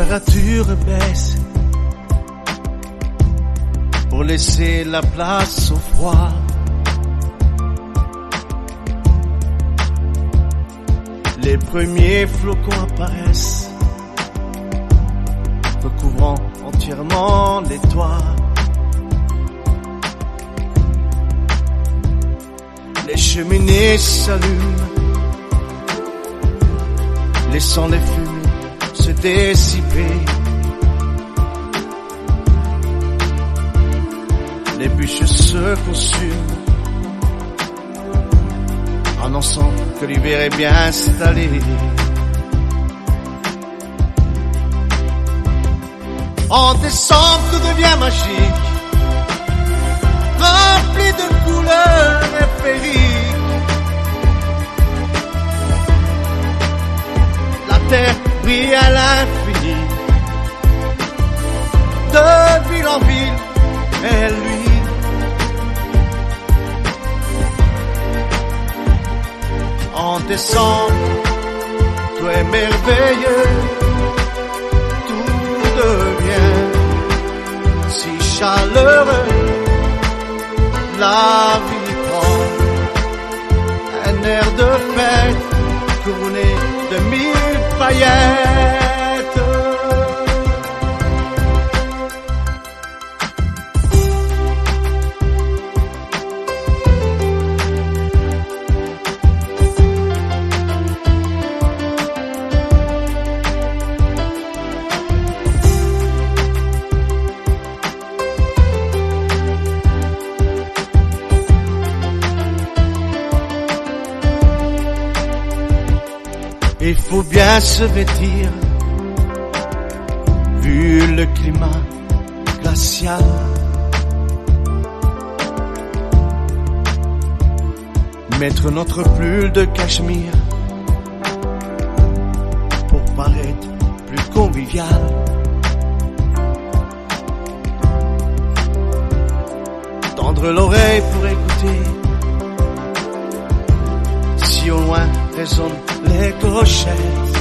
température baisse pour laisser la place au froid. Les premiers flocons apparaissent, recouvrant entièrement les toits. Les cheminées s'allument, laissant les fumées se dissiper. Les bûches se consument, annonçant que l'hiver est bien installé. En décembre, tout devient magique, rempli de couleurs et féeriques. La terre brille à l'infini, de ville en ville, et lui. En décembre, tout est merveilleux, tout devient si chaleureux. La vie prend un air de fête, couronné de 1000 paillettes. Il faut bien se vêtir, vu le climat glacial. Mettre notre pull de cachemire pour paraître plus convivial. Tendre l'oreille pour écouter, si au loin résonnent les clochettes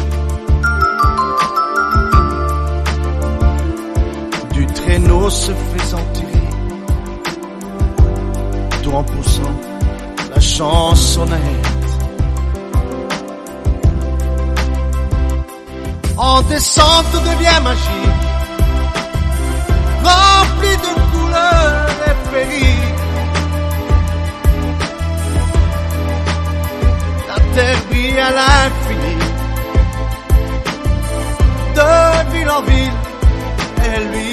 du traîneau se faisant tirer, tout en poussant la chansonnette. En décembre, tout devient magique, rempli de couleurs et féeriques. La terre brille à l'infini, de ville en ville, et lui.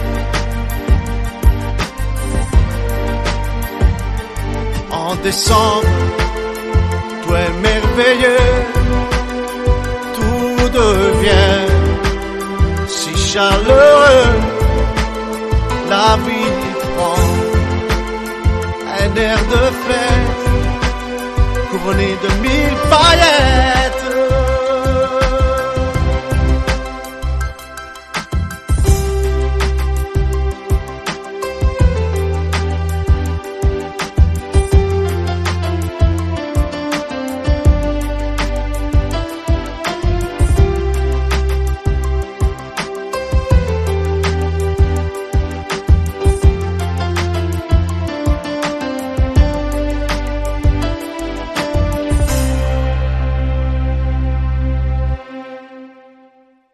En décembre, tout est merveilleux, tout devient si chaleureux. La vie prend un air de fête, couronné de 1000 paillettes.